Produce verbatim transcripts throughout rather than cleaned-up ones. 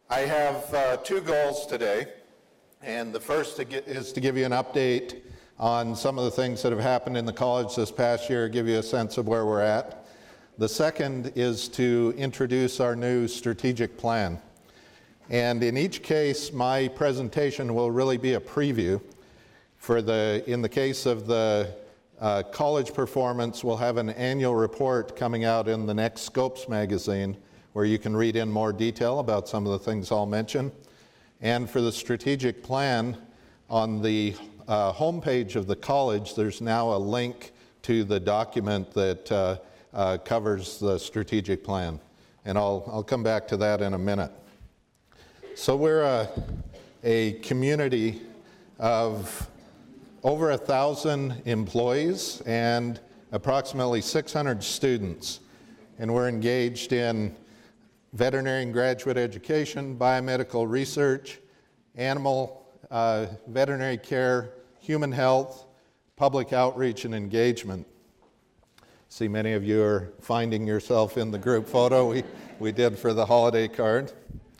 I have uh, two goals today, and the first to get, is to give you an update on some of the things that have happened in the college this past year, give you a sense of where we're at. The second is to introduce our new strategic plan. And in each case, my presentation will really be a preview. For the, in the case of the uh, college performance, we'll have an annual report coming out in the next Scopes magazine, where you can read in more detail about some of the things I'll mention. And for the strategic plan, on the uh, homepage of the college, there's now a link to the document that uh, uh, covers the strategic plan. And I'll, I'll come back to that in a minute. So we're a, a community of over a thousand employees and approximately six hundred students. And we're engaged in veterinary and graduate education, biomedical research, animal uh, veterinary care, human health, public outreach and engagement. See, many of you are finding yourself in the group photo we, we did for the holiday card.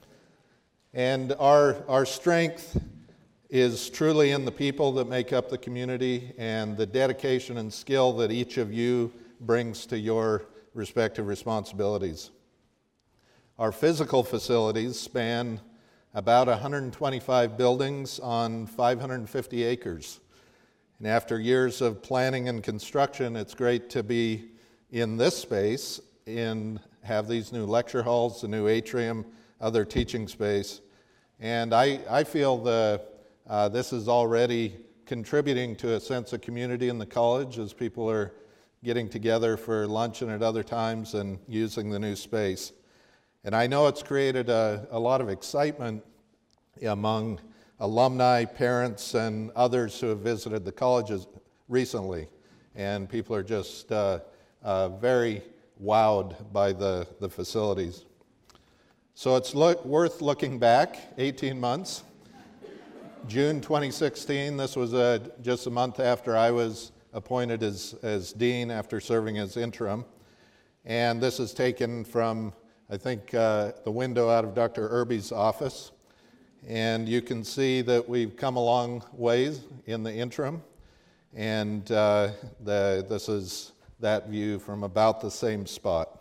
And our, our strength is truly in the people that make up the community and the dedication and skill that each of you brings to your respective responsibilities. Our physical facilities span about one hundred twenty-five buildings on five hundred fifty acres. And after years of planning and construction, it's great to be in this space and have these new lecture halls, the new atrium, other teaching space. And I, I feel the, uh, this is already contributing to a sense of community in the college as people are getting together for lunch and at other times and using the new space. And I know it's created a, a lot of excitement among alumni, parents, and others who have visited the colleges recently. And people are just uh, uh, very wowed by the, the facilities. So it's look, worth looking back eighteen months. June twenty sixteen, this was a, just a month after I was appointed as, as dean after serving as interim. And this is taken from, I think, uh, the window out of Doctor Irby's office. And you can see that we've come a long ways in the interim. And uh, the, this is that view from about the same spot.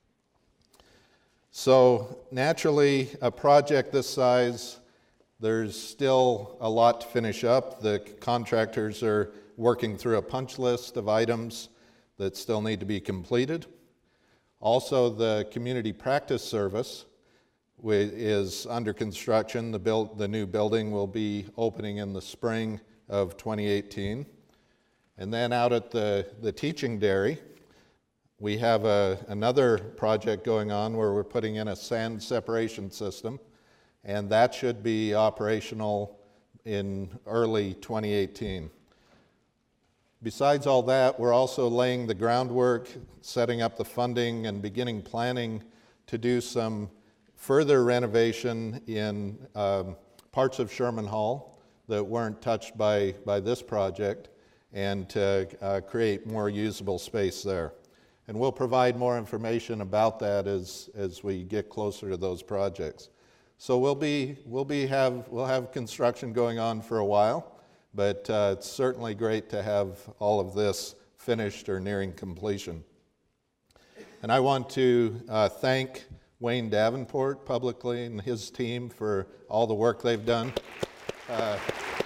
So naturally, a project this size, there's still a lot to finish up. The contractors are working through a punch list of items that still need to be completed. Also, the community practice service is under construction. The, build, the new building will be opening in the spring of twenty eighteen. And then out at the, the teaching dairy, we have a, another project going on where we're putting in a sand separation system, and that should be operational in early twenty eighteen. Besides all that, we're also laying the groundwork, setting up the funding, and beginning planning to do some further renovation in um, parts of Sherman Hall that weren't touched by, by this project, and to uh, create more usable space there. And we'll provide more information about that as, as we get closer to those projects. So we'll be, we'll be have, we'll have construction going on for a while. But uh, it's certainly great to have all of this finished or nearing completion. And I want to uh, thank Wayne Davenport publicly and his team for all the work they've done. Uh,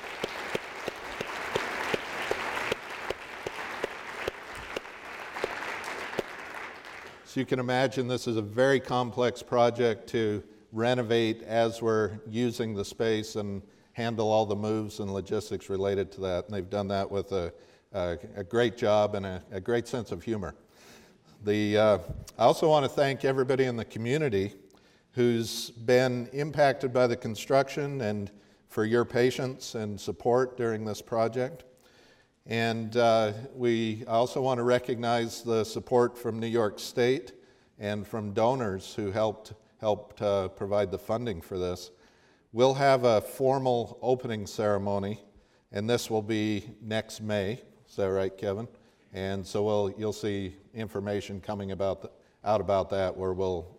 so you can imagine this is a very complex project to renovate as we're using the space and handle all the moves and logistics related to that. And they've done that with a, a, a great job and a, a great sense of humor. The, uh, I also want to thank everybody in the community who's been impacted by the construction and for your patience and support during this project. And uh, we also want to recognize the support from New York State and from donors who helped, helped uh, provide the funding for this. We'll have a formal opening ceremony, and this will be next May. Is that right, Kevin? And so we'll, you'll see information coming about the, out about that, where we'll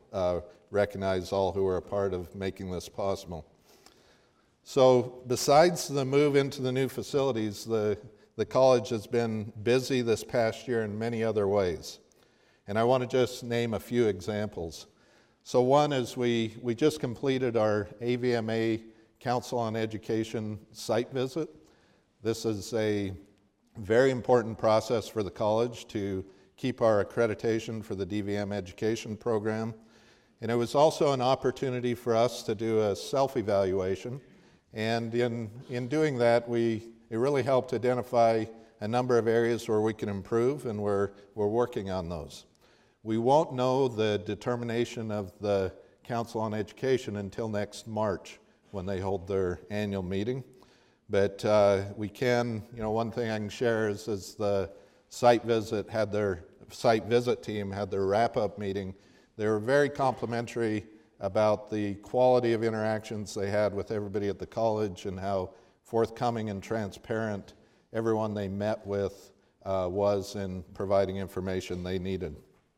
uh, recognize all who are a part of making this possible. So besides the move into the new facilities, the, the college has been busy this past year in many other ways. And I want to just name a few examples. So one is we, we just completed our A V M A Council on Education site visit. This is a very important process for the college to keep our accreditation for the D V M education program. And it was also an opportunity for us to do a self-evaluation. And in, in doing that, we, it really helped identify a number of areas where we can improve, and we're, we're working on those. We won't know the determination of the Council on Education until next March when they hold their annual meeting. But uh, we can, you know, one thing I can share is, is the site visit had their, site visit team had their wrap-up meeting. They were very complimentary about the quality of interactions they had with everybody at the college and how forthcoming and transparent everyone they met with uh, was in providing information they needed.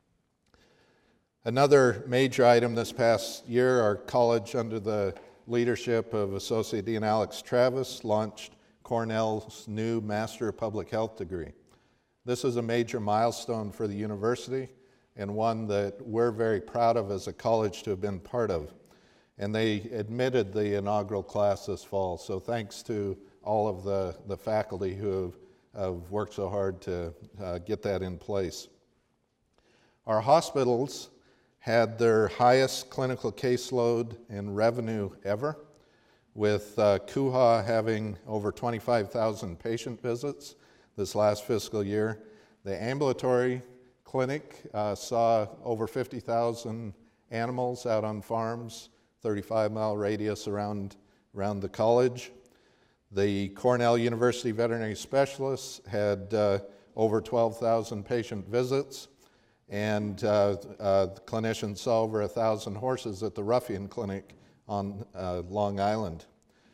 Another major item this past year, our college, under the leadership of Associate Dean Alex Travis, launched Cornell's new Master of Public Health degree. This is a major milestone for the university, and one that we're very proud of as a college to have been part of. And they admitted the inaugural class this fall, so thanks to all of the, the faculty who have, have worked so hard to uh, get that in place. Our hospitals had their highest clinical caseload and revenue ever, with uh, C U H A having over twenty-five thousand patient visits this last fiscal year. The ambulatory clinic uh, saw over fifty thousand animals out on farms, thirty-five mile radius around, around the college. The Cornell University Veterinary Specialists had uh, over twelve thousand patient visits, and uh, uh, clinicians saw over one thousand horses at the Ruffian Clinic on uh, Long Island.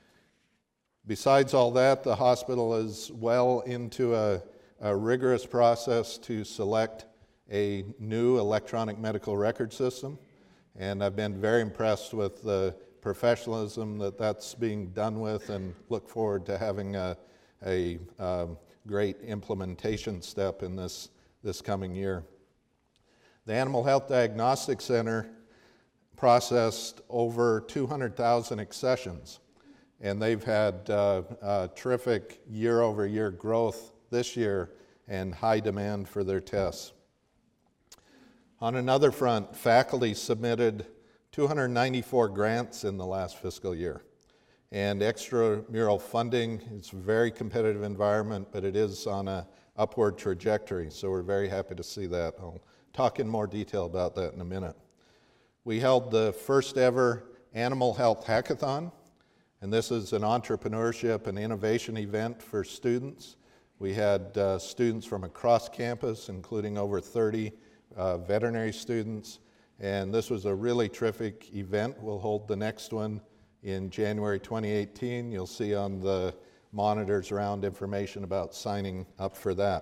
Besides all that, the hospital is well into a, a rigorous process to select a new electronic medical record system, and I've been very impressed with the professionalism that that's being done with, and look forward to having a, a um, great implementation step in this, this coming year. The Animal Health Diagnostic Center processed over two hundred thousand accessions, and they've had uh, uh, terrific year-over-year growth this year and high demand for their tests. On another front, faculty submitted two hundred ninety-four grants in the last fiscal year. And extramural funding is a very competitive environment, but it is on an upward trajectory, so we're very happy to see that. I'll talk in more detail about that in a minute. We held the first ever Animal Health Hackathon, and this is an entrepreneurship and innovation event for students. We had uh, students from across campus, including over thirty Uh, veterinary students, and this was a really terrific event. We'll hold the next one in January twenty eighteen. You'll see on the monitors around information about signing up for that.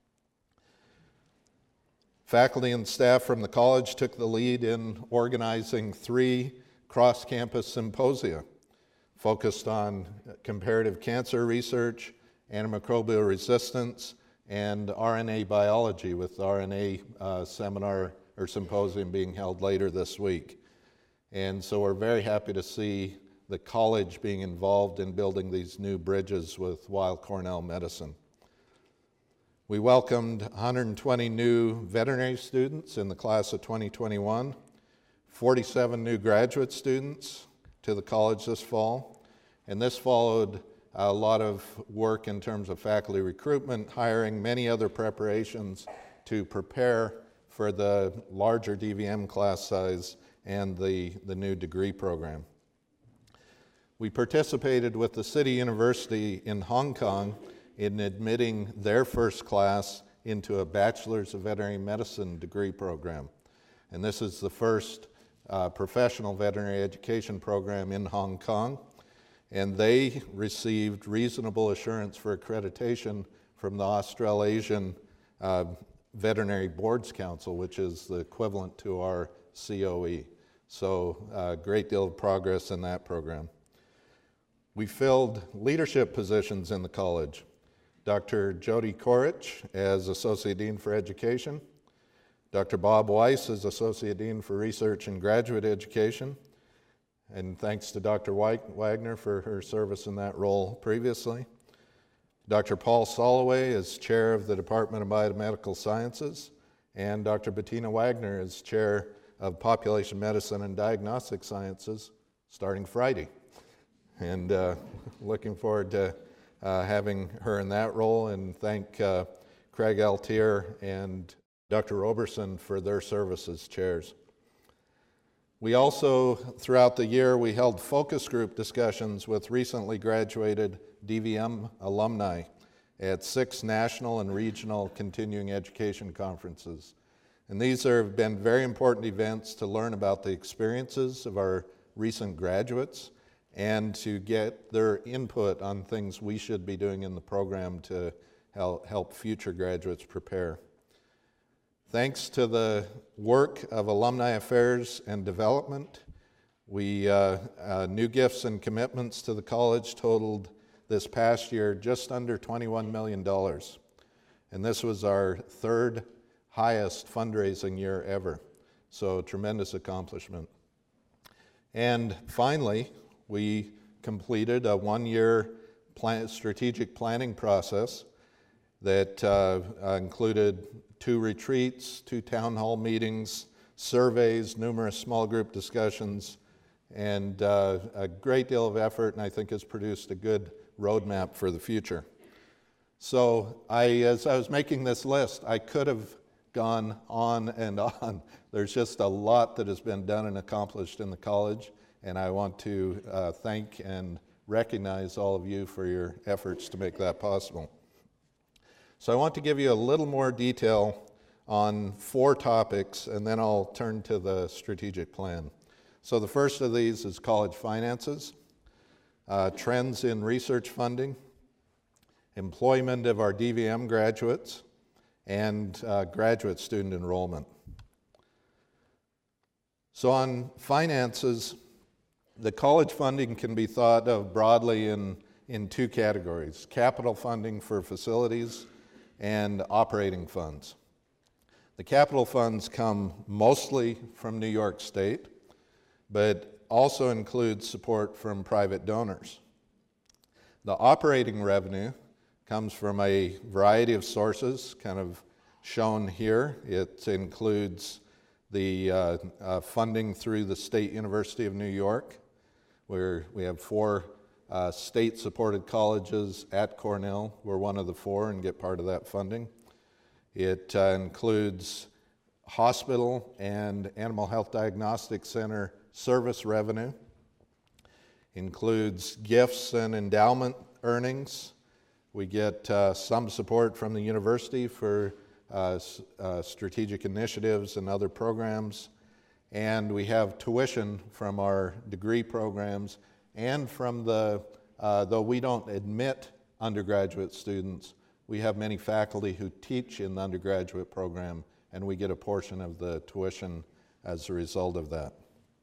Faculty and staff from the college took the lead in organizing three cross-campus symposia focused on comparative cancer research, antimicrobial resistance, and R N A biology, with the R N A uh, seminar or symposium being held later this week. And so we're very happy to see the college being involved in building these new bridges with Weill Cornell Medicine. We welcomed one hundred twenty new veterinary students in the class of twenty twenty-one, forty-seven new graduate students to the college this fall, and this followed a lot of work in terms of faculty recruitment, hiring, many other preparations to prepare for the larger D V M class size and the, the new degree program. We participated with the City University in Hong Kong in admitting their first class into a Bachelor's of Veterinary Medicine degree program. And this is the first uh, professional veterinary education program in Hong Kong. And they received reasonable assurance for accreditation from the Australasian uh, Veterinary Boards Council, which is the equivalent to our C O E. So a great deal of progress in that program. We filled leadership positions in the college. Doctor Jody Korich as Associate Dean for Education, Doctor Bob Weiss as Associate Dean for Research and Graduate Education, and thanks to Doctor Wagner for her service in that role previously. Doctor Paul Soloway as Chair of the Department of Biomedical Sciences, and Doctor Bettina Wagner as Chair of Population Medicine and Diagnostic Sciences, starting Friday. And uh, looking forward to uh, having her in that role, and thank uh, Craig Altier and Doctor Roberson for their service as chairs. We also, throughout the year, we held focus group discussions with recently graduated D V M alumni at six national and regional continuing education conferences. And these have been very important events to learn about the experiences of our recent graduates and to get their input on things we should be doing in the program to help future graduates prepare. Thanks to the work of Alumni Affairs and Development, we uh, uh, new gifts and commitments to the college totaled this past year just under twenty-one million dollars. And this was our third highest fundraising year ever. So tremendous accomplishment. And finally, we completed a one-year plan, strategic planning process that uh, uh, included two retreats, two town hall meetings, surveys, numerous small group discussions, and uh, a great deal of effort, and I think has produced a good roadmap for the future. So I, as I was making this list, I could have gone on and on. There's just a lot that has been done and accomplished in the college, and I want to uh, thank and recognize all of you for your efforts to make that possible. So I want to give you a little more detail on four topics, and then I'll turn to the strategic plan. So the first of these is college finances, uh, trends in research funding, employment of our D V M graduates, and uh, graduate student enrollment. So on finances, the college funding can be thought of broadly in, in two categories: capital funding for facilities and operating funds. The capital funds come mostly from New York State, but also includes support from private donors. The operating revenue comes from a variety of sources, kind of shown here. It includes the uh, uh, funding through the State University of New York, where we have four uh, state-supported colleges at Cornell. We're one of the four and get part of that funding. It uh, includes hospital and animal health diagnostic center service revenue, includes gifts and endowment earnings. We get uh, some support from the university for uh, uh, strategic initiatives and other programs, and we have tuition from our degree programs and from the, uh, though we don't admit undergraduate students, we have many faculty who teach in the undergraduate program, and we get a portion of the tuition as a result of that.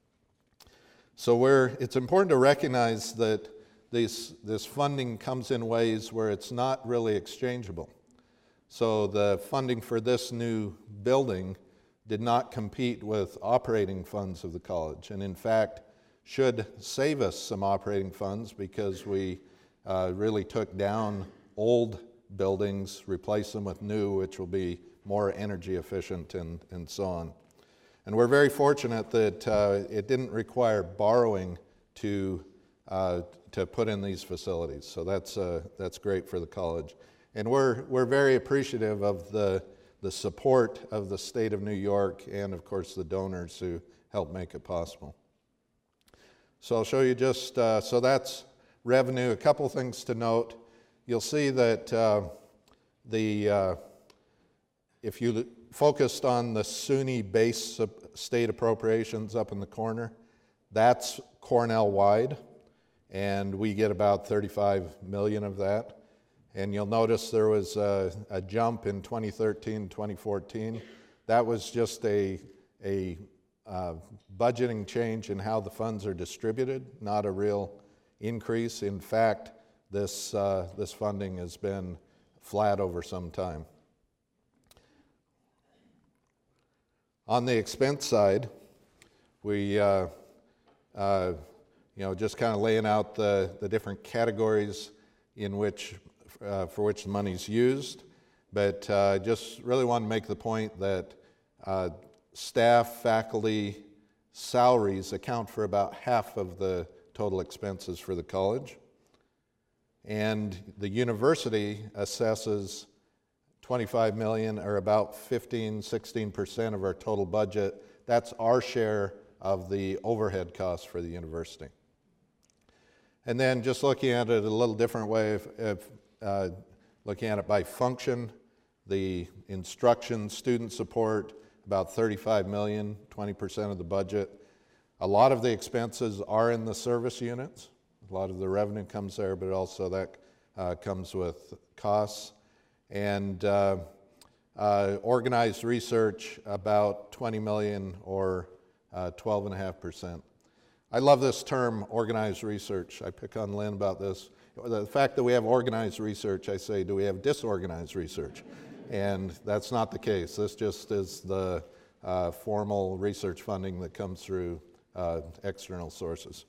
So we're, it's important to recognize that this, this funding comes in ways where it's not really exchangeable. So the funding for this new building did not compete with operating funds of the college, and in fact should save us some operating funds because we uh, really took down old buildings, replace them with new, which will be more energy efficient and, and so on. And we're very fortunate that uh, it didn't require borrowing to, uh, to put in these facilities. So that's, uh, that's great for the college. And we're, we're very appreciative of the, the support of the state of New York and, of course, the donors who helped make it possible. So I'll show you just, uh, so that's revenue. A couple things to note. You'll see that uh, the, uh, if you focused on the SUNY base state appropriations up in the corner, that's Cornell-wide, and we get about thirty-five million of that. And you'll notice there was a, a jump in twenty thirteen, twenty fourteen. That was just a, a uh, budgeting change in how the funds are distributed, not a real increase. In fact, this, uh, this funding has been flat over some time. On the expense side, we, uh, uh, you know, just kind of laying out the, the different categories in which, uh, for which the money's used, but uh, just really want to make the point that uh, staff, faculty, salaries account for about half of the total expenses for the college. And the university assesses twenty-five million dollars, or about fifteen, sixteen percent of our total budget. That's our share of the overhead costs for the university. And then just looking at it a little different way, if, if uh, looking at it by function, the instruction, student support, about thirty-five million dollars, twenty percent of the budget. A lot of the expenses are in the service units. A lot of the revenue comes there, but also that uh, comes with costs. And uh, uh, organized research, about twenty million dollars, or uh, twelve point five percent. I love this term, organized research. I pick on Lynn about this. The fact that we have organized research, I say, do we have disorganized research? And that's not the case. This just is the uh, formal research funding that comes through uh, external sources.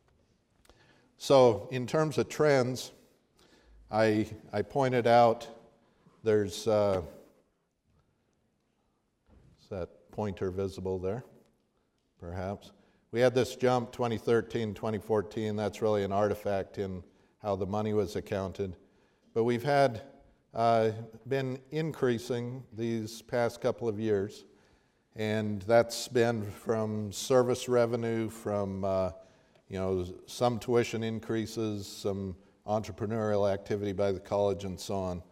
So in terms of trends, I, I pointed out there's, uh, is that pointer visible there, perhaps? We had this jump twenty thirteen, twenty fourteen. That's really an artifact in how the money was accounted. But we've had uh, been increasing these past couple of years, and that's been from service revenue, from uh, you know, some tuition increases, some entrepreneurial activity by the college, and so on.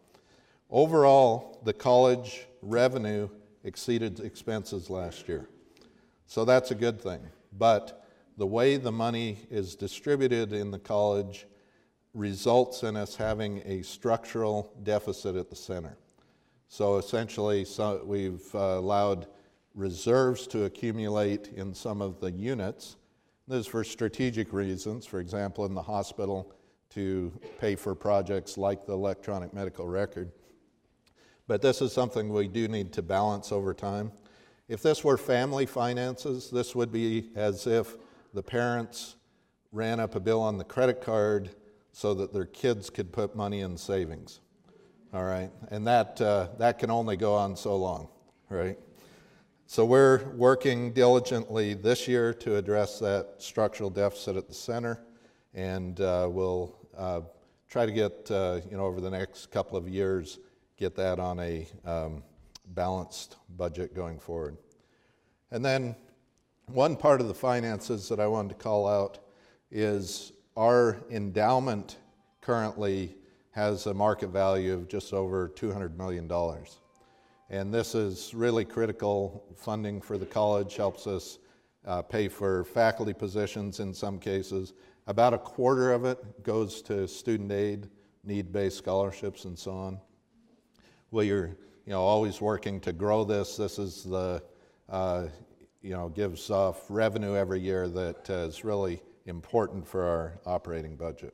Overall, the college revenue exceeded expenses last year. So that's a good thing. But the way the money is distributed in the college results in us having a structural deficit at the center. So essentially, so we've uh, allowed reserves to accumulate in some of the units. This is for strategic reasons, for example, in the hospital, to pay for projects like the electronic medical record. But this is something we do need to balance over time. If this were family finances, this would be as if the parents ran up a bill on the credit card so that their kids could put money in savings, all right? And that, uh, that can only go on so long, right? So we're working diligently this year to address that structural deficit at the center, and uh, we'll uh, try to get, uh, you know, over the next couple of years, get that on a um, balanced budget going forward. And then one part of the finances that I wanted to call out is our endowment currently has a market value of just over two hundred million dollars. And this is really critical funding for the college, helps us uh, pay for faculty positions in some cases. About a quarter of it goes to student aid, need-based scholarships, and so on. Well, you're you know, always working to grow this. This is the, uh, you know, gives off revenue every year that uh, is really important for our operating budget.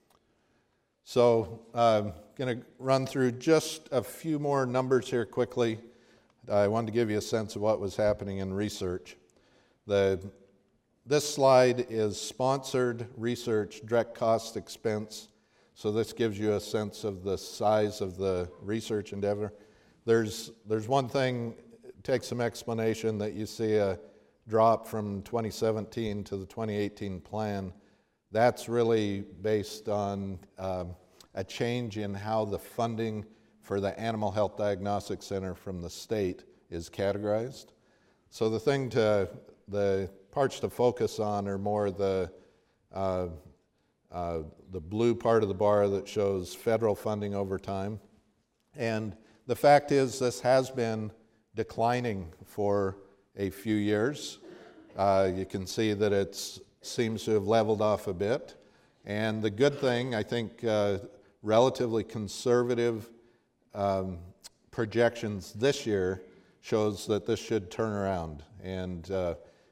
So I'm going to run through just a few more numbers here quickly. I wanted to give you a sense of what was happening in research. The, this slide is sponsored research, direct cost expense. So this gives you a sense of the size of the research endeavor. There's, there's one thing, it takes some explanation, that you see a drop from twenty seventeen to the twenty eighteen plan. That's really based on um, a change in how the funding for the Animal Health Diagnostic Center from the state is categorized. So the thing to, the parts to focus on are more the uh, Uh, the blue part of the bar that shows federal funding over time. And the fact is, this has been declining for a few years. Uh, you can see that it seems to have leveled off a bit. And the good thing, I think, uh, relatively conservative um, projections this year shows that this should turn around. And uh,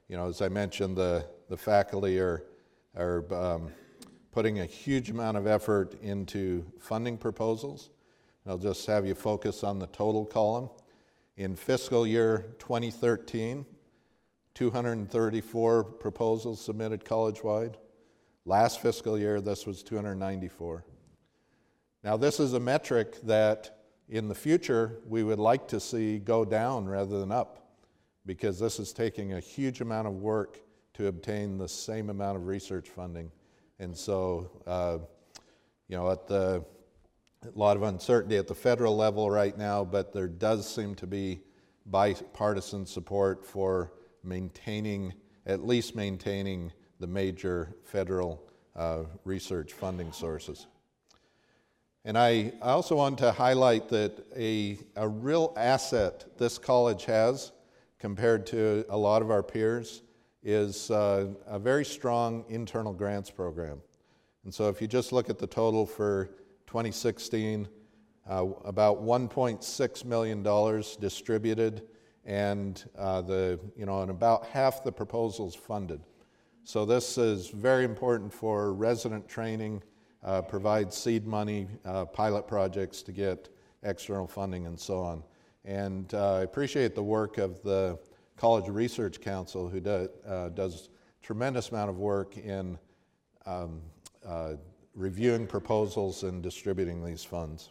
you know, as I mentioned, the, the faculty are, are um, putting a huge amount of effort into funding proposals. I'll just have you focus on the total column. In fiscal year twenty thirteen, two hundred thirty-four proposals submitted college-wide. Last fiscal year, this was two hundred ninety-four. Now, this is a metric that in the future we would like to see go down rather than up, because this is taking a huge amount of work to obtain the same amount of research funding. And so, uh, you know, at the a lot of uncertainty at the federal level right now, but there does seem to be bipartisan support for maintaining, at least maintaining, the major federal uh, research funding sources. And I, I also want to highlight that a, a real asset this college has compared to a lot of our peers is uh, a very strong internal grants program. And so if you just look at the total for twenty sixteen, uh, about one point six million dollars distributed, and uh, the you know and about half the proposals funded. So this is very important for resident training, uh, provide seed money, uh, pilot projects to get external funding, and so on. And uh, I appreciate the work of the College Research Council, who do, uh, does a tremendous amount of work in um, uh, reviewing proposals and distributing these funds.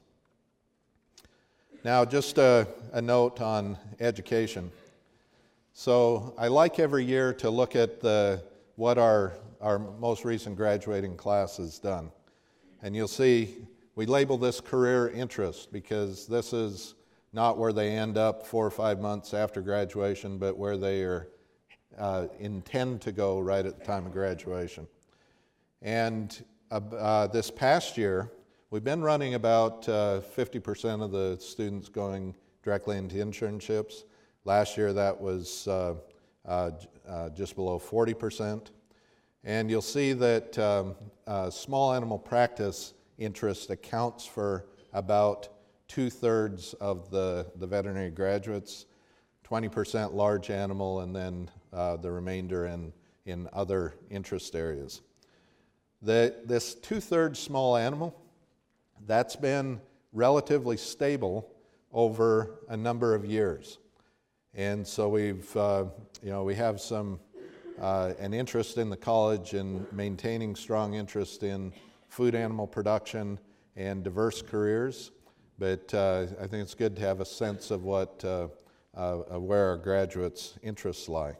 Now, just a, a note on education. So I like every year to look at the, what our, our most recent graduating class has done. And you'll see we label this career interest because this is not where they end up four or five months after graduation, but where they are, uh, intend to go right at the time of graduation. And Uh, this past year, we've been running about uh, fifty percent of the students going directly into internships. Last year, that was uh, uh, uh, just below forty percent. And you'll see that um, uh, small animal practice interest accounts for about two-thirds of the, the veterinary graduates, twenty percent large animal, and then uh, the remainder in, in other interest areas. The, this two-thirds small animal, that's been relatively stable over a number of years. And so we've, uh, you know, we have some, uh, an interest in the college in maintaining strong interest in food animal production and diverse careers. But uh, I think it's good to have a sense of what, uh, uh, of where our graduates' interests lie.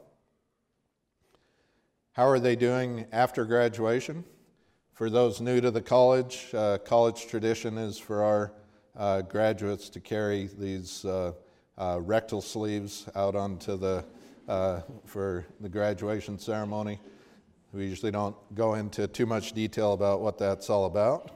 How are they doing after graduation? For those new to the college, uh, college tradition is for our uh, graduates to carry these uh, uh, rectal sleeves out onto the, uh, for the graduation ceremony. We usually don't go into too much detail about what that's all about.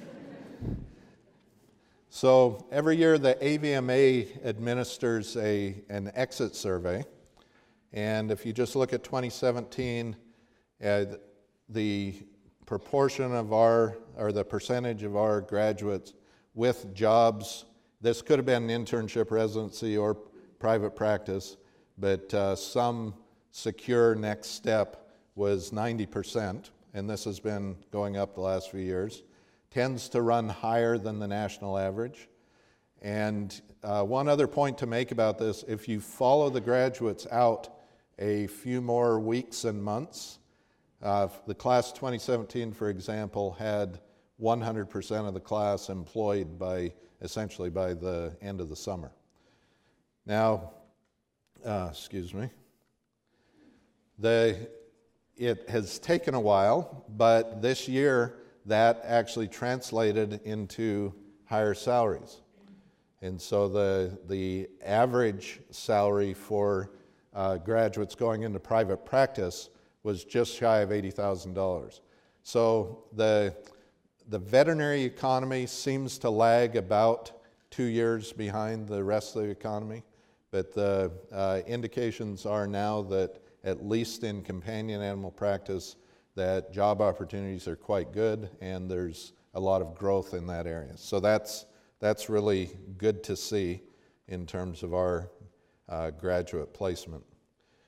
So every year the A V M A administers a, an exit survey, and if you just look at twenty seventeen, uh, the proportion of our, or the percentage of our graduates with jobs, this could have been an internship, residency, or private practice, but uh, some secure next step was ninety percent, and this has been going up the last few years. Tends to run higher than the national average. And uh, one other point to make about this, if you follow the graduates out a few more weeks and months, Uh, the class twenty seventeen, for example, had one hundred percent of the class employed by, essentially by the end of the summer. Now, uh, excuse me, the, it has taken a while, but this year that actually translated into higher salaries. And so the, the average salary for uh, graduates going into private practice was just shy of eighty thousand dollars. So the, the veterinary economy seems to lag about two years behind the rest of the economy, but the uh, indications are now that at least in companion animal practice, that job opportunities are quite good and there's a lot of growth in that area. So that's, that's really good to see in terms of our uh, graduate placement.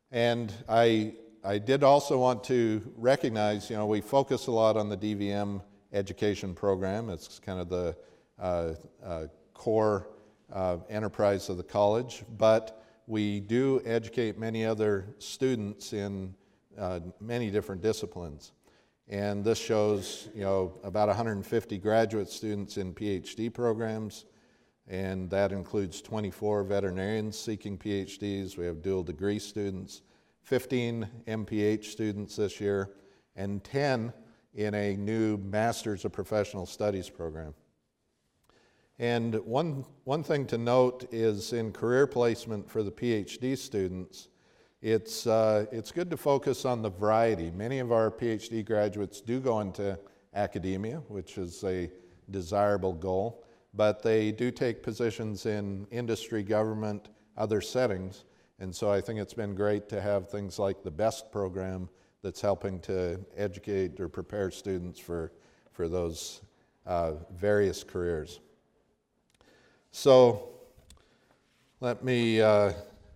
And I, I did also want to recognize, you know, we focus a lot on the D V M education program. It's kind of the uh, uh, core uh, enterprise of the college, but we do educate many other students in uh, many different disciplines. And this shows, you know, about one hundred fifty graduate students in PhD programs, and that includes twenty-four veterinarians seeking PhDs. We have dual degree students, fifteen M P H students this year, and ten in a new Masters of Professional Studies program. And one, one thing to note is in career placement for the PhD students, it's, uh, it's good to focus on the variety. Many of our PhD graduates do go into academia, which is a desirable goal, but they do take positions in industry, government, other settings. And so I think it's been great to have things like the BEST program that's helping to educate or prepare students for, for those uh, various careers. So let me uh,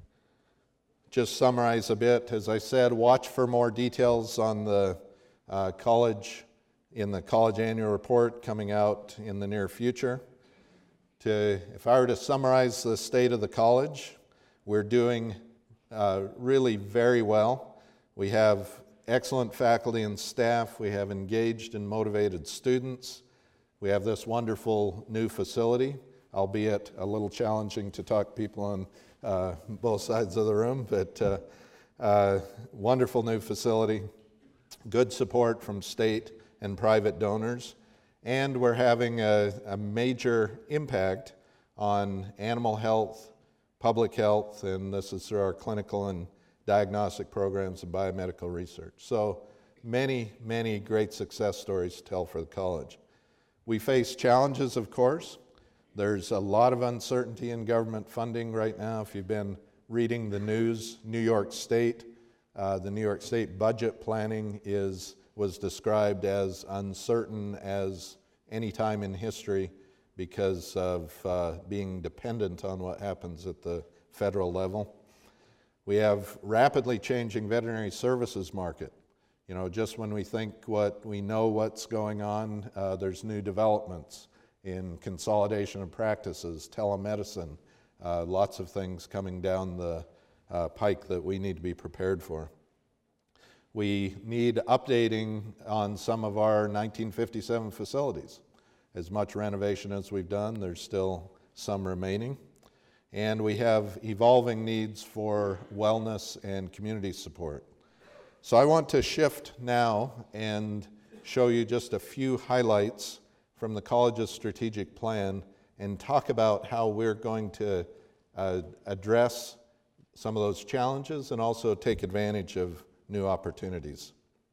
just summarize a bit. As I said, watch for more details on the uh, college, in the college annual report coming out in the near future. To, if I were to summarize the state of the college, we're doing uh, really very well. We have excellent faculty and staff. We have engaged and motivated students. We have this wonderful new facility, albeit a little challenging to talk to people on uh, both sides of the room, but uh, uh, wonderful new facility, good support from state and private donors, and we're having a, a major impact on animal health, public health, and this is through our clinical and diagnostic programs and biomedical research. So many, many great success stories to tell for the college. We face challenges, of course. There's a lot of uncertainty in government funding right now. If you've been reading the news, New York State, uh, the New York State budget planning is was described as uncertain as any time in history because of uh, being dependent on what happens at the federal level. We have rapidly changing veterinary services market. You know, just when we think what we know what's going on, uh, there's new developments in consolidation of practices, telemedicine, uh, lots of things coming down the uh, pike that we need to be prepared for. We need updating on some of our nineteen fifty-seven facilities. As much renovation as we've done, there's still some remaining. And we have evolving needs for wellness and community support. So I want to shift now and show you just a few highlights from the college's strategic plan and talk about how we're going to uh, address some of those challenges and also take advantage of new opportunities.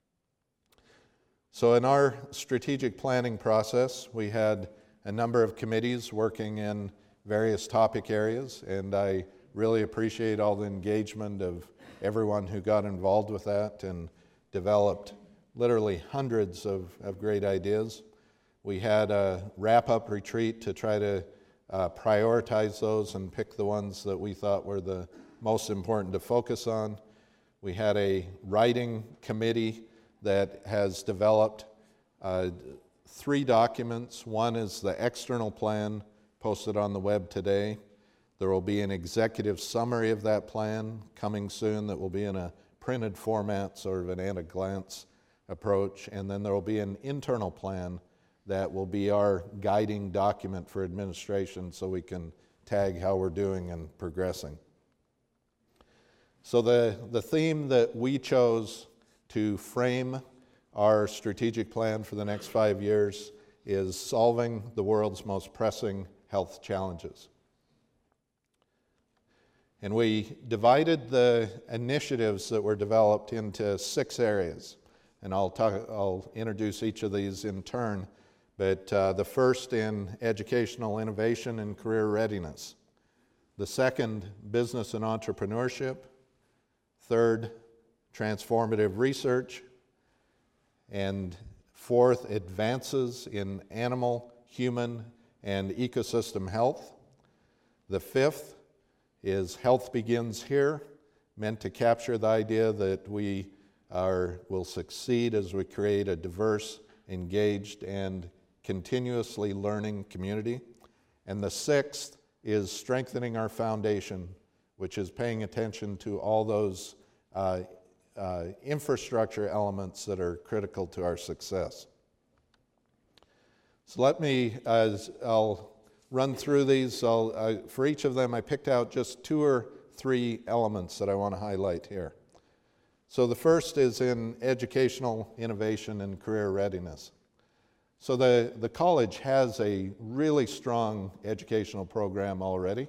So in our strategic planning process, we had a number of committees working in various topic areas, and I really appreciate all the engagement of everyone who got involved with that and developed literally hundreds of, of great ideas. We had a wrap-up retreat to try to uh, prioritize those and pick the ones that we thought were the most important to focus on. We had a writing committee that has developed uh, three documents. One is the external plan posted on the web today. There will be an executive summary of that plan coming soon that will be in a printed format, sort of an at-a-glance approach. And then there will be an internal plan that will be our guiding document for administration so we can tag how we're doing and progressing. So the, the theme that we chose to frame our strategic plan for the next five years is solving the world's most pressing health challenges. And we divided the initiatives that were developed into six areas. And I'll, talk, I'll introduce each of these in turn. But uh, the first in educational innovation and career readiness. The second, business and entrepreneurship. Third, transformative research. And fourth, advances in animal, human, and ecosystem health. The fifth is health begins here, meant to capture the idea that we are, will succeed as we create a diverse, engaged, and continuously learning community. And the sixth is strengthening our foundation, which is paying attention to all those uh, uh, infrastructure elements that are critical to our success. So let me, as I'll run through these, I'll, uh, for each of them I picked out just two or three elements that I want to highlight here. So the first is in educational innovation and career readiness. So the, the college has a really strong educational program already,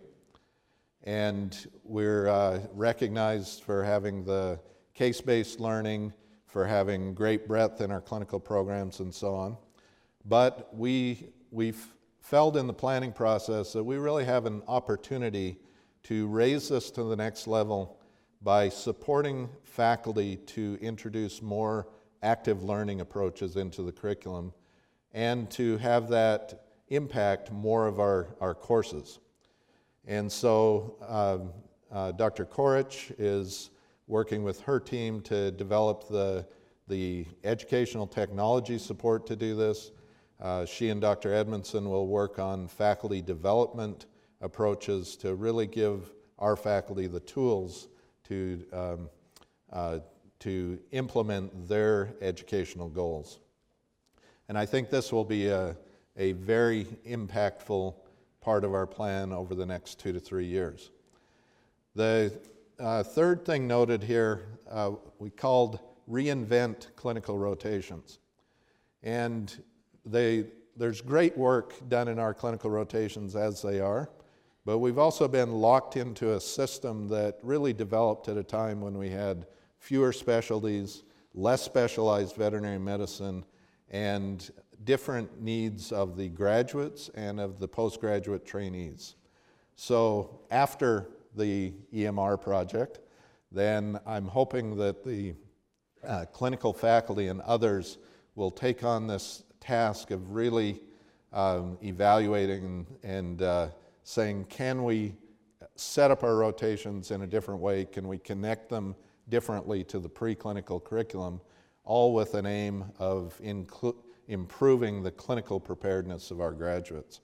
and we're uh, recognized for having the case-based learning, for having great breadth in our clinical programs and so on. But we, we've felt in the planning process that we really have an opportunity to raise this to the next level by supporting faculty to introduce more active learning approaches into the curriculum and to have that impact more of our, our courses. And so um, uh, Doctor Korich is working with her team to develop the, the educational technology support to do this. Uh, she and Doctor Edmondson will work on faculty development approaches to really give our faculty the tools to, um, uh, to implement their educational goals. And I think this will be a, a very impactful part of our plan over the next two to three years. The uh, third thing noted here, uh, we called reinvent clinical rotations. And they, there's great work done in our clinical rotations as they are, but we've also been locked into a system that really developed at a time when we had fewer specialties, less specialized veterinary medicine, and different needs of the graduates and of the postgraduate trainees. So after the E M R project, then I'm hoping that the uh, clinical faculty and others will take on this task of really um, evaluating and uh, saying, can we set up our rotations in a different way? Can we connect them differently to the preclinical curriculum, all with an aim of inclu- improving the clinical preparedness of our graduates?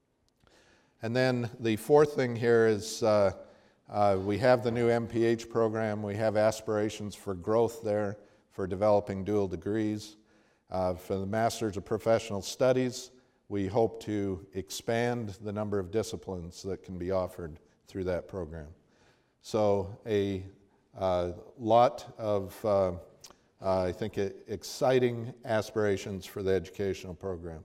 And then the fourth thing here is uh, uh, we have the new M P H program. We have aspirations for growth there, for developing dual degrees. Uh, for the Masters of Professional Studies, we hope to expand the number of disciplines that can be offered through that program. So a uh, lot of, uh, uh, I think, exciting aspirations for the educational program.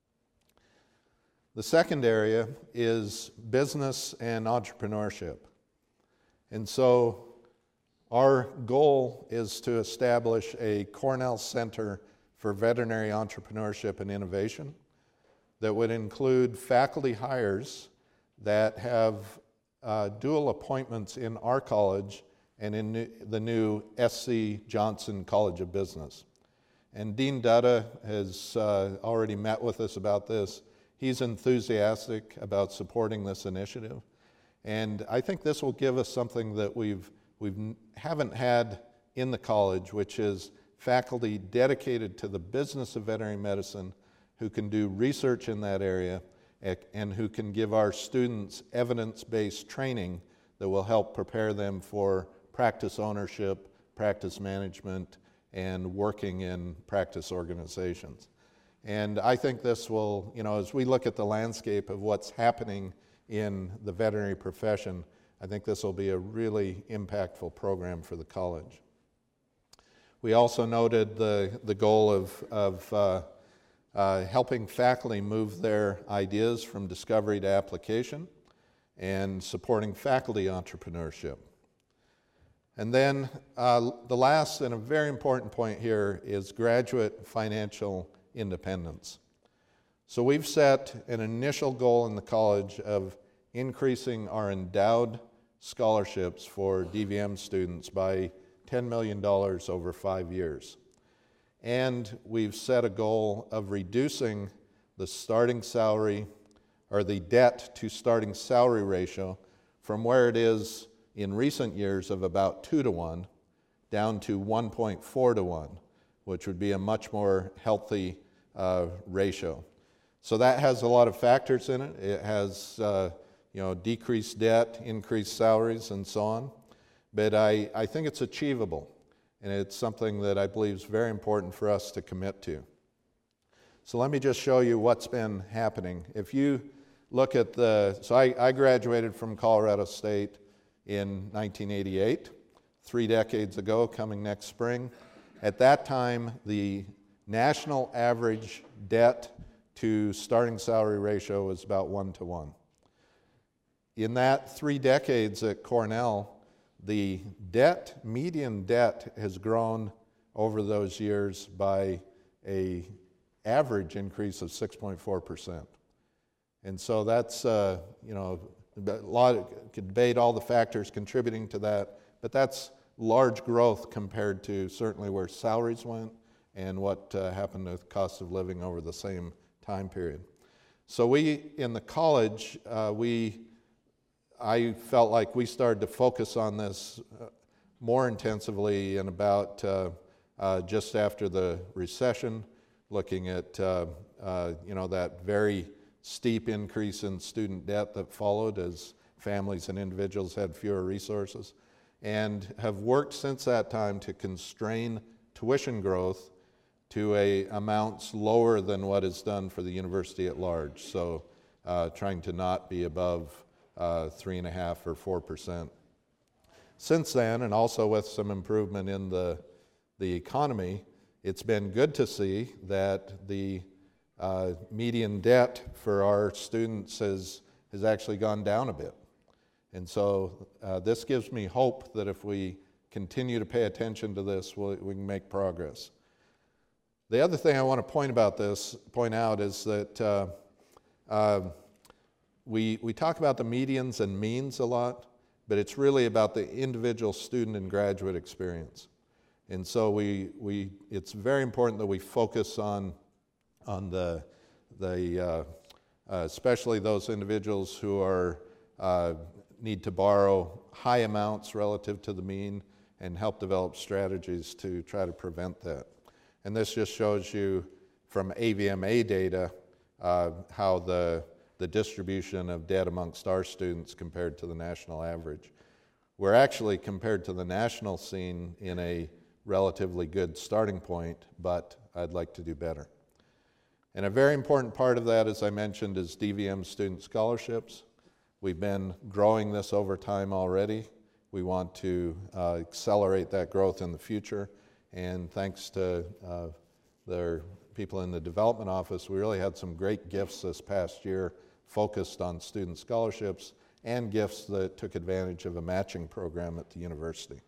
The second area is business and entrepreneurship. And so our goal is to establish a Cornell Center for Veterinary Entrepreneurship and Innovation that would include faculty hires that have uh, dual appointments in our college and in new, the new S C Johnson College of Business. And Dean Dutta has uh, already met with us about this. He's enthusiastic about supporting this initiative. And I think this will give us something that we've, we've haven't had in the college, which is faculty dedicated to the business of veterinary medicine who can do research in that area and who can give our students evidence-based training that will help prepare them for practice ownership, practice management, and working in practice organizations. And I think this will, you know, as we look at the landscape of what's happening in the veterinary profession, I think this will be a really impactful program for the college. We also noted the, the goal of, of uh, uh, helping faculty move their ideas from discovery to application and supporting faculty entrepreneurship. And then uh, the last and a very important point here is graduate financial independence. So we've set an initial goal in the college of increasing our endowed scholarships for D V M students by ten million dollars over five years. And we've set a goal of reducing the starting salary or the debt to starting salary ratio from where it is in recent years of about two to one down to one point four to one, which would be a much more healthy uh, ratio. So that has a lot of factors in it. It has uh, you know, decreased debt, increased salaries, and so on. But I, I think it's achievable, and it's something that I believe is very important for us to commit to. So let me just show you what's been happening. If you look at the, so I, I graduated from Colorado State in nineteen eighty-eight, three decades ago, coming next spring. At that time, the national average debt to starting salary ratio was about one to one. In that three decades at Cornell, the debt, median debt, has grown over those years by a average increase of six point four percent. And so that's, uh, you know, a lot of, could debate all the factors contributing to that, but that's large growth compared to certainly where salaries went and what uh, happened with cost of living over the same time period. So we, in the college, uh, we, I felt like we started to focus on this uh, more intensively in about uh, uh, just after the recession, looking at uh, uh, you know, that very steep increase in student debt that followed as families and individuals had fewer resources, and have worked since that time to constrain tuition growth to a amounts lower than what is done for the university at large. So uh, trying to not be above uh, three and a half or four percent. Since then, and also with some improvement in the, the economy, it's been good to see that the uh, median debt for our students has, has actually gone down a bit. And so uh, this gives me hope that if we continue to pay attention to this, we'll, we can make progress. The other thing I want to point about this, point out is that uh, uh, we, we talk about the medians and means a lot, but it's really about the individual student and graduate experience. And so we, we, it's very important that we focus on, on the, the uh, uh, especially those individuals who are, uh, need to borrow high amounts relative to the mean and help develop strategies to try to prevent that. And this just shows you from A V M A data uh, how the, the distribution of debt amongst our students compared to the national average. We're actually, compared to the national scene, in a relatively good starting point, but I'd like to do better. And a very important part of that, as I mentioned, is D V M student scholarships. We've been growing this over time already. We want to uh, accelerate that growth in the future. And thanks to uh, their people in the development office, we really had some great gifts this past year focused on student scholarships and gifts that took advantage of a matching program at the university.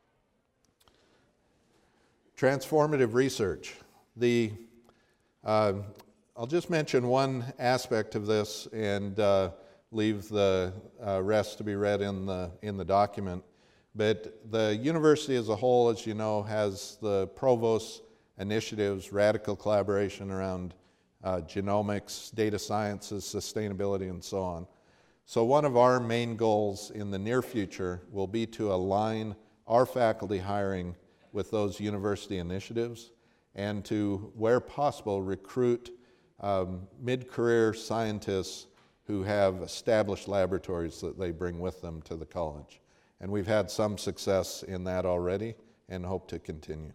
Transformative research. The, uh, I'll just mention one aspect of this and uh, leave the uh, rest to be read in the, in the document. But the university as a whole, as you know, has the Provost initiatives, radical collaboration around uh, genomics, data sciences, sustainability, and so on. So one of our main goals in the near future will be to align our faculty hiring with those university initiatives and to, where possible, recruit um, mid-career scientists who have established laboratories that they bring with them to the college. And we've had some success in that already and hope to continue.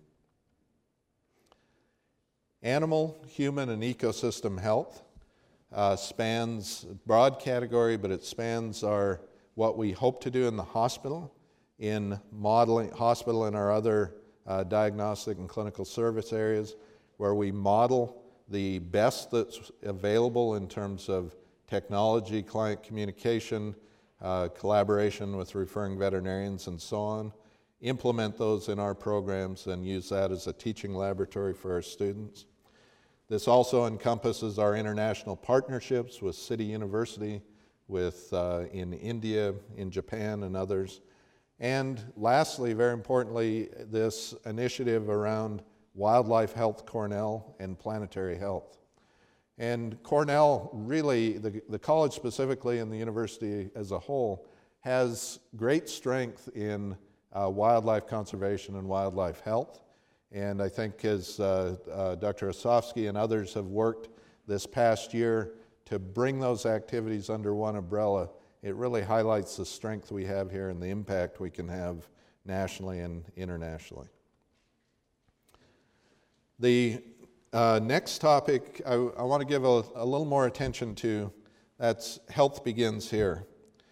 Animal, human, and ecosystem health uh, spans a broad category, but it spans our, what we hope to do in the hospital, in modeling, hospital and our other uh, diagnostic and clinical service areas, where we model the best that's available in terms of technology, client communication, uh, collaboration with referring veterinarians, and so on, implement those in our programs and use that as a teaching laboratory for our students. This also encompasses our international partnerships with City University, with uh, in India, in Japan, and others. And lastly, very importantly, this initiative around wildlife health Cornell and planetary health. And Cornell really, the, the college specifically and the university as a whole, has great strength in uh, wildlife conservation and wildlife health. And I think as uh, uh, Doctor Osofsky and others have worked this past year to bring those activities under one umbrella, it really highlights the strength we have here and the impact we can have nationally and internationally. The uh, next topic I, I want to give a, a little more attention to, that's Health Begins Here.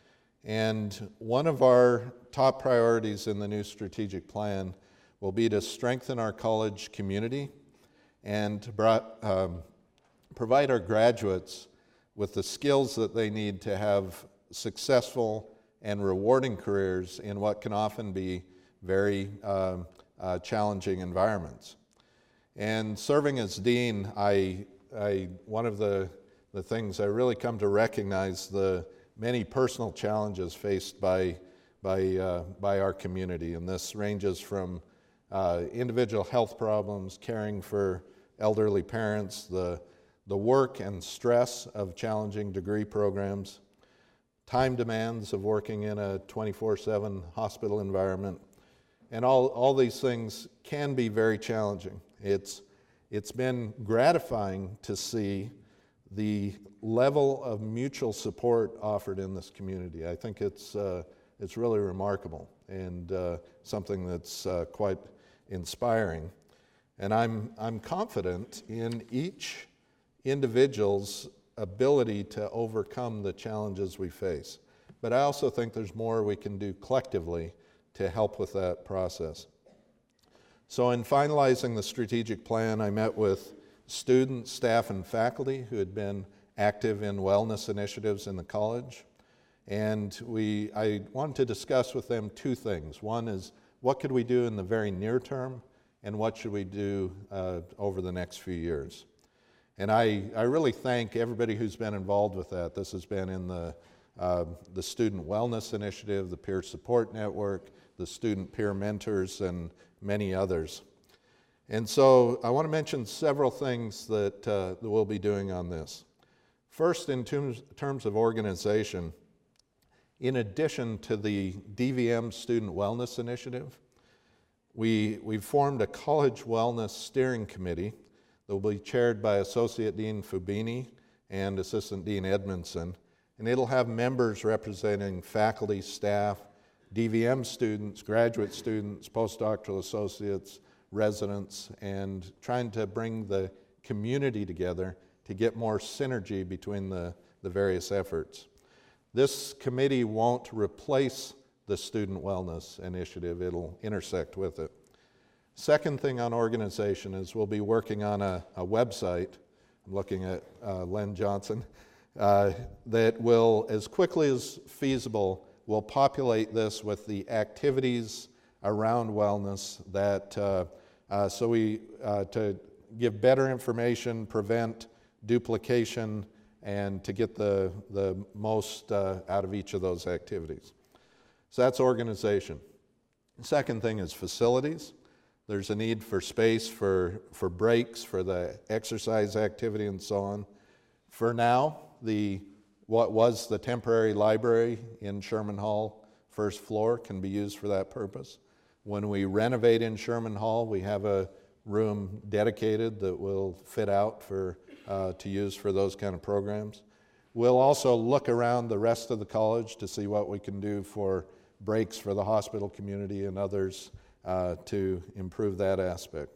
And one of our top priorities in the new strategic plan will be to strengthen our college community and to brought, um, provide our graduates with the skills that they need to have successful and rewarding careers in what can often be very um, uh, challenging environments. And serving as dean, I, I, one of the, the things I really come to recognize the many personal challenges faced by, by, uh, by our community. And this ranges from uh, individual health problems, caring for elderly parents, the, the work and stress of challenging degree programs, time demands of working in a twenty-four seven hospital environment, and all, all these things can be very challenging. It's, it's been gratifying to see the level of mutual support offered in this community. I think it's, uh, it's really remarkable and uh, something that's uh, quite inspiring. And I'm, I'm confident in each individual's ability to overcome the challenges we face. But I also think there's more we can do collectively to help with that process. So in finalizing the strategic plan, I met with students, staff, and faculty who had been active in wellness initiatives in the college. And we, I wanted to discuss with them two things. One is, what could we do in the very near term, and what should we do uh, over the next few years? And I, I really thank everybody who's been involved with that. This has been in the, uh, the Student Wellness Initiative, the Peer Support Network, the Student Peer Mentors, and many others. And so I want to mention several things that, uh, that we'll be doing on this. First, in terms, terms of organization, in addition to the D V M Student Wellness Initiative, we, we've formed a College Wellness Steering Committee that will be chaired by Associate Dean Fubini and Assistant Dean Edmondson, and it'll have members representing faculty, staff, D V M students, graduate students, postdoctoral associates, residents, and trying to bring the community together to get more synergy between the, the various efforts. This committee won't replace the Student Wellness Initiative, it'll intersect with it. Second thing on organization is we'll be working on a, a website, I'm looking at uh, Len Johnson, uh, that will, as quickly as feasible, will populate this with the activities around wellness that, uh, uh, so we, uh, to give better information, prevent duplication, and to get the, the most uh, out of each of those activities. So that's organization. The second thing is facilities. There's a need for space for, for breaks, for the exercise activity and so on. For now, the, what was the temporary library in Sherman Hall, first floor, can be used for that purpose. When we renovate in Sherman Hall, we have a room dedicated that will fit out for, uh, to use for those kind of programs. We'll also look around the rest of the college to see what we can do for breaks for the hospital community and others uh, to improve that aspect.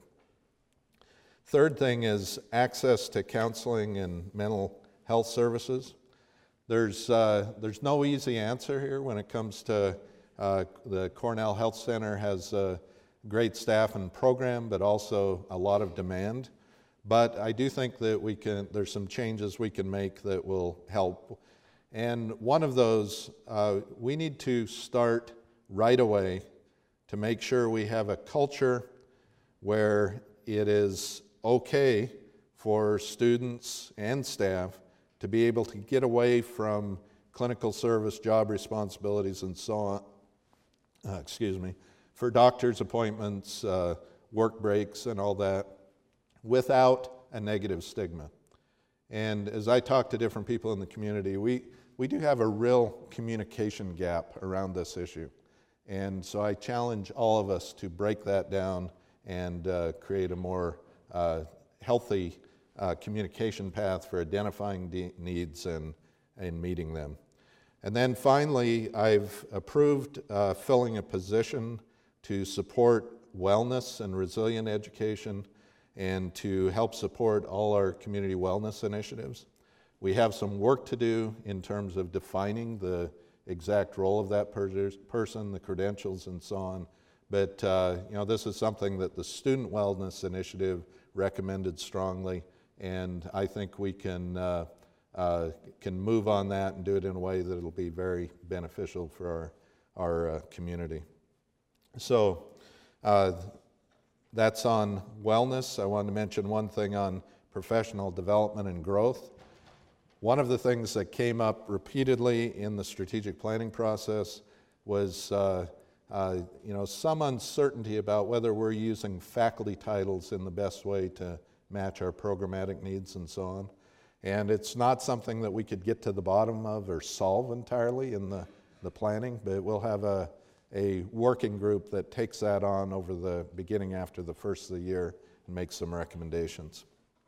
Third thing is access to counseling and mental health services. There's, uh, there's no easy answer here when it comes to uh, the Cornell Health Center has a great staff and program, but also a lot of demand. But I do think that we can, there's some changes we can make that will help. And one of those, uh, we need to start right away to make sure we have a culture where it is okay for students and staff to be able to get away from clinical service, job responsibilities, and so on, uh, excuse me, for doctor's appointments, uh, work breaks, and all that, without a negative stigma. And as I talk to different people in the community, we we do have a real communication gap around this issue. And so I challenge all of us to break that down and uh, create a more uh, healthy uh, communication path for identifying de- needs and, and meeting them. And then finally, I've approved uh, filling a position to support wellness and resilient education and to help support all our community wellness initiatives. We have some work to do in terms of defining the exact role of that per- person, the credentials and so on. But uh, you know, this is something that the Student Wellness Initiative recommended strongly, and I think we can uh, uh, can move on that and do it in a way that it'll be very beneficial for our, our uh, community. So uh, that's on wellness. I wanted to mention one thing on professional development and growth. One of the things that came up repeatedly in the strategic planning process was uh, uh, you know, some uncertainty about whether we're using faculty titles in the best way to match our programmatic needs and so on. And it's not something that we could get to the bottom of or solve entirely in the, the planning, but we'll have a, a working group that takes that on over the beginning after the first of the year and makes some recommendations.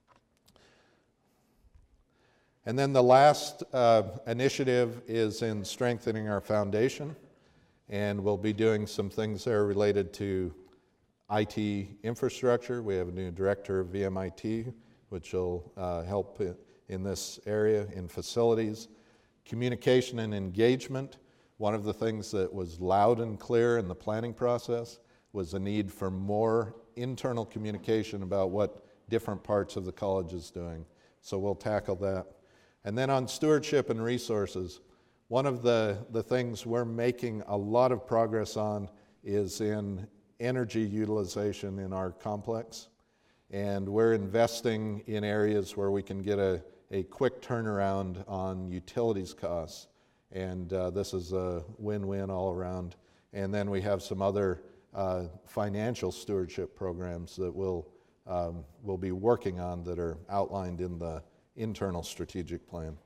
And then the last uh, initiative is in strengthening our foundation, and we'll be doing some things there related to I T infrastructure. We have a new director of V M I T, which will uh, help in this area, in facilities. Communication and engagement. One of the things that was loud and clear in the planning process was the need for more internal communication about what different parts of the college is doing. So we'll tackle that. And then on stewardship and resources, one of the, the things we're making a lot of progress on is in energy utilization in our complex. And we're investing in areas where we can get a, a quick turnaround on utilities costs. And uh, this is a win-win all around. And then we have some other uh, financial stewardship programs that we'll, um, we'll be working on that are outlined in the internal strategic plan.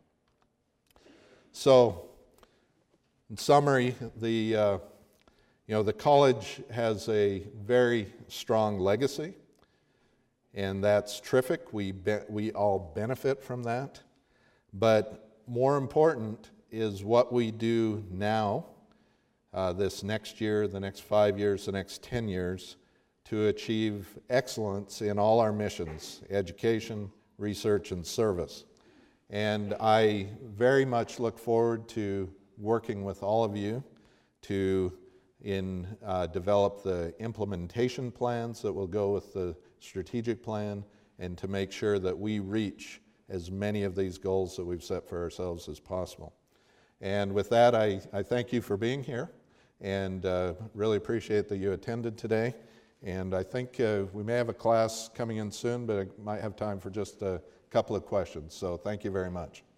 So, in summary, the uh, you know the college has a very strong legacy, and that's terrific. We be, we all benefit from that. But more important is what we do now, uh, this next year, the next five years, the next ten years, to achieve excellence in all our missions: education, research, and service. And I very much look forward to working with all of you to in uh, develop the implementation plans that will go with the strategic plan and to make sure that we reach as many of these goals that we've set for ourselves as possible. And with that, I, I thank you for being here and uh, really appreciate that you attended today. And I think uh, we may have a class coming in soon, but I might have time for just a couple of questions. So thank you very much.